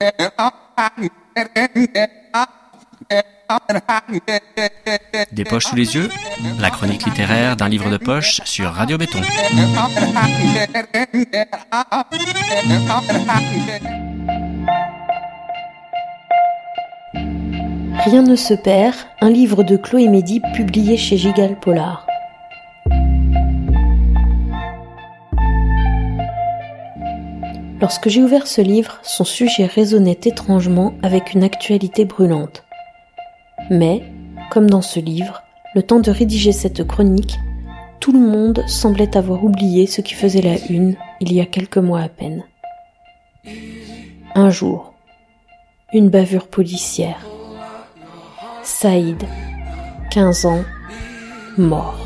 Des poches sous les yeux, la chronique littéraire d'un livre de poche sur Radio Béton. Rien ne se perd, un livre de Chloé Médy publié chez Gigal Polar. Lorsque j'ai ouvert ce livre, son sujet résonnait étrangement avec une actualité brûlante. Mais, comme dans ce livre, le temps de rédiger cette chronique, tout le monde semblait avoir oublié ce qui faisait la une il y a quelques mois à peine. Un jour, une bavure policière. Saïd, 15 ans, mort.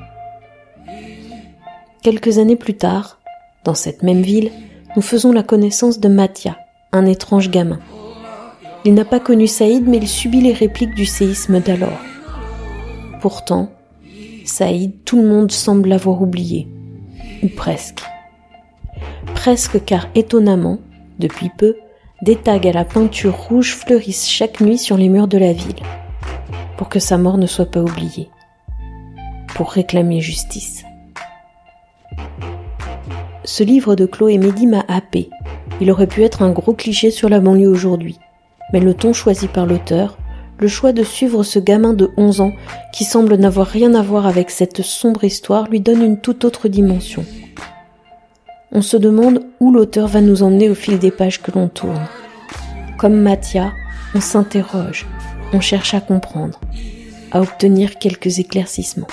Quelques années plus tard, dans cette même ville, nous faisons la connaissance de Mathia, un étrange gamin. Il n'a pas connu Saïd, mais il subit les répliques du séisme d'alors. Pourtant, Saïd, tout le monde semble l'avoir oublié. Ou presque. Presque car étonnamment, depuis peu, des tags à la peinture rouge fleurissent chaque nuit sur les murs de la ville. Pour que sa mort ne soit pas oubliée. Pour réclamer justice. Ce livre de Chloé Médy m'a happé. Il aurait pu être un gros cliché sur la banlieue aujourd'hui. Mais le ton choisi par l'auteur, le choix de suivre ce gamin de 11 ans qui semble n'avoir rien à voir avec cette sombre histoire lui donne une toute autre dimension. On se demande où l'auteur va nous emmener au fil des pages que l'on tourne. Comme Mathia, on s'interroge, on cherche à comprendre, à obtenir quelques éclaircissements.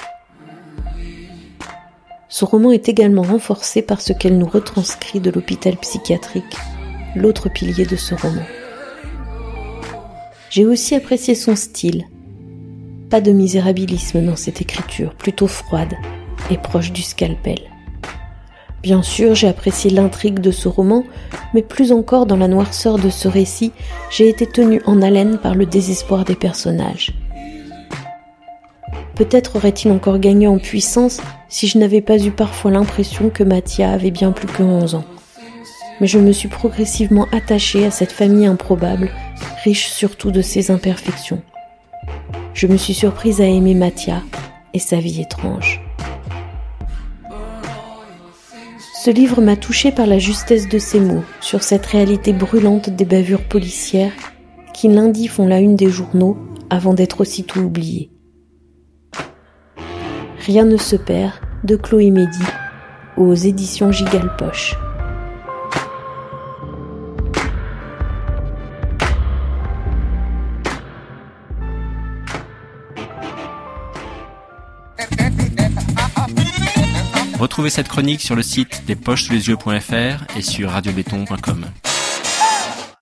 Ce roman est également renforcé par ce qu'elle nous retranscrit de l'hôpital psychiatrique, l'autre pilier de ce roman. J'ai aussi apprécié son style. Pas de misérabilisme dans cette écriture, plutôt froide et proche du scalpel. Bien sûr, j'ai apprécié l'intrigue de ce roman, mais plus encore dans la noirceur de ce récit, j'ai été tenue en haleine par le désespoir des personnages. Peut-être aurait-il encore gagné en puissance si je n'avais pas eu parfois l'impression que Mathia avait bien plus que 11 ans. Mais je me suis progressivement attachée à cette famille improbable, riche surtout de ses imperfections. Je me suis surprise à aimer Mathia et sa vie étrange. Ce livre m'a touchée par la justesse de ses mots sur cette réalité brûlante des bavures policières qui lundi font la une des journaux avant d'être aussitôt oubliées. Rien ne se perd de Chloé Médy aux éditions Gigal Poche. Retrouvez cette chronique sur le site despochessouslesyeux.fr et sur radiobéton.com.